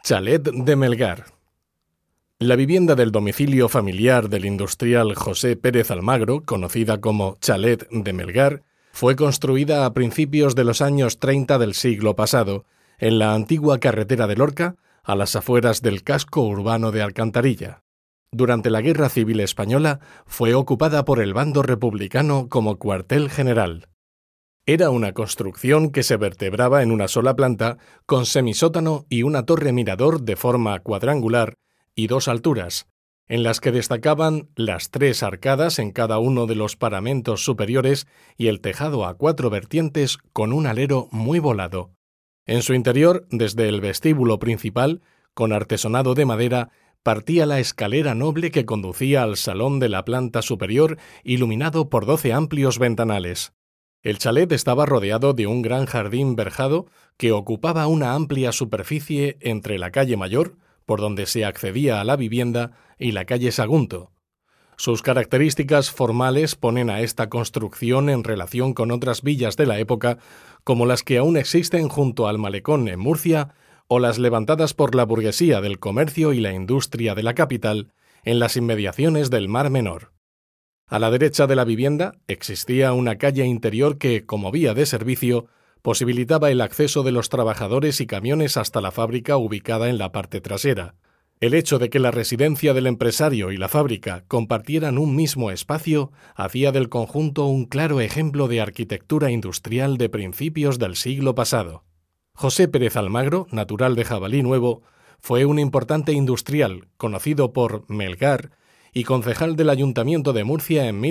Chalet de Melgar. La vivienda del domicilio familiar del industrial José Pérez Almagro, conocida como Chalet de Melgar, fue construida a principios de los años 30 del siglo pasado, en la antigua carretera de Lorca, a las afueras del casco urbano de Alcantarilla. Durante la Guerra Civil Española fue ocupada por el bando republicano como cuartel general. Era una construcción que se vertebraba en una sola planta, con semisótano y una torre mirador de forma cuadrangular y dos alturas, en las que destacaban las tres arcadas en cada uno de los paramentos superiores y el tejado a cuatro vertientes con un alero muy volado. En su interior, desde el vestíbulo principal, con artesonado de madera, partía la escalera noble que conducía al salón de la planta superior, iluminado por 12 amplios ventanales. El chalet estaba rodeado de un gran jardín verjado que ocupaba una amplia superficie entre la calle Mayor, por donde se accedía a la vivienda, y la calle Sagunto. Sus características formales ponen a esta construcción en relación con otras villas de la época, como las que aún existen junto al Malecón en Murcia, o las levantadas por la burguesía del comercio y la industria de la capital, en las inmediaciones del Mar Menor. A la derecha de la vivienda existía una calle interior que, como vía de servicio, posibilitaba el acceso de los trabajadores y camiones hasta la fábrica ubicada en la parte trasera. El hecho de que la residencia del empresario y la fábrica compartieran un mismo espacio hacía del conjunto un claro ejemplo de arquitectura industrial de principios del siglo pasado. José Pérez Almagro, natural de Jabalí Nuevo, fue un importante industrial, conocido por Melgar, y concejal del Ayuntamiento de Murcia en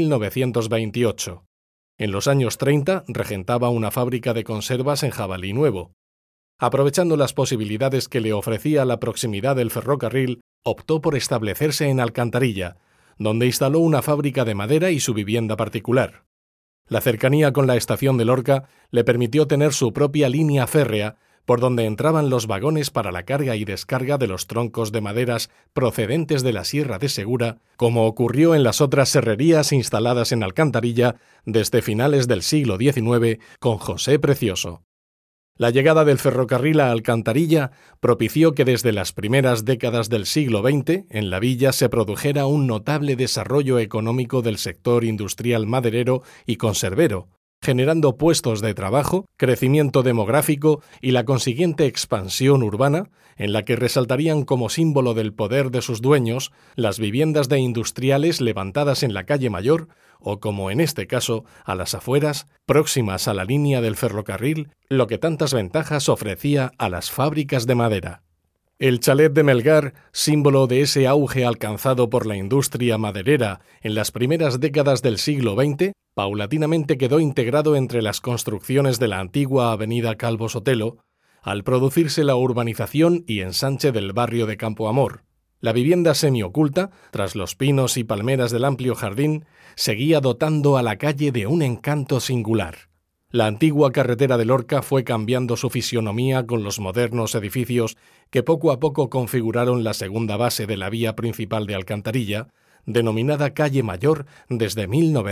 1928. En los años 30 regentaba una fábrica de conservas en Jabalí Nuevo. Aprovechando las posibilidades que le ofrecía la proximidad del ferrocarril, optó por establecerse en Alcantarilla, donde instaló una fábrica de madera y su vivienda particular. La cercanía con la estación de Lorca le permitió tener su propia línea férrea, por donde entraban los vagones para la carga y descarga de los troncos de maderas procedentes de la Sierra de Segura, como ocurrió en las otras serrerías instaladas en Alcantarilla desde finales del siglo XIX con José Precioso. La llegada del ferrocarril a Alcantarilla propició que desde las primeras décadas del siglo XX en la villa se produjera un notable desarrollo económico del sector industrial maderero y conservero, generando puestos de trabajo, crecimiento demográfico y la consiguiente expansión urbana, en la que resaltarían como símbolo del poder de sus dueños las viviendas de industriales levantadas en la calle Mayor o, como en este caso, a las afueras, próximas a la línea del ferrocarril, lo que tantas ventajas ofrecía a las fábricas de madera. El chalet de Melgar, símbolo de ese auge alcanzado por la industria maderera en las primeras décadas del siglo XX, paulatinamente quedó integrado entre las construcciones de la antigua avenida Calvo Sotelo, al producirse la urbanización y ensanche del barrio de Campo Amor. La vivienda semioculta, tras los pinos y palmeras del amplio jardín, seguía dotando a la calle de un encanto singular. La antigua carretera de Lorca fue cambiando su fisionomía con los modernos edificios que poco a poco configuraron la segunda base de la vía principal de Alcantarilla, denominada Calle Mayor desde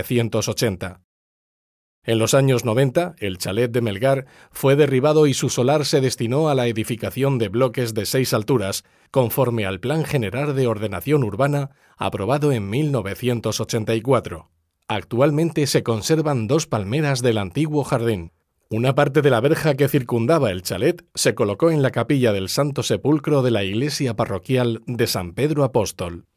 1980. En los años 90, el chalet de Melgar fue derribado y su solar se destinó a la edificación de bloques de 6 alturas, conforme al Plan General de Ordenación Urbana aprobado en 1984. Actualmente se conservan 2 palmeras del antiguo jardín. Una parte de la verja que circundaba el chalet se colocó en la capilla del Santo Sepulcro de la iglesia parroquial de San Pedro Apóstol.